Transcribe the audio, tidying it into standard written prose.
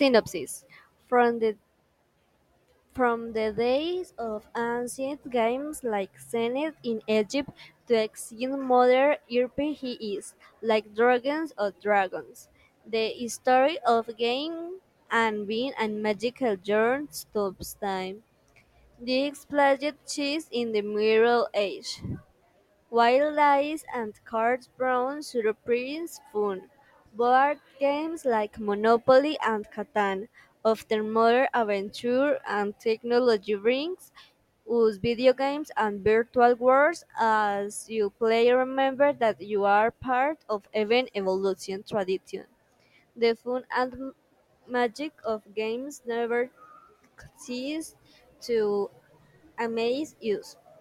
Synopsis. From the From the days of ancient games like Zenith in Egypt to extinct modern RPGs like Dragons or Dragons, the story of game and being a magical journey stops time. The exploded cheese in the Middle Age. Wild Eyes and Cards Brown surprise fun. Board games like Monopoly and Catan often modern adventure and technology brings us video games and virtual worlds as you play remember that you are part of even evolution tradition. The fun and magic of games never cease to amaze you.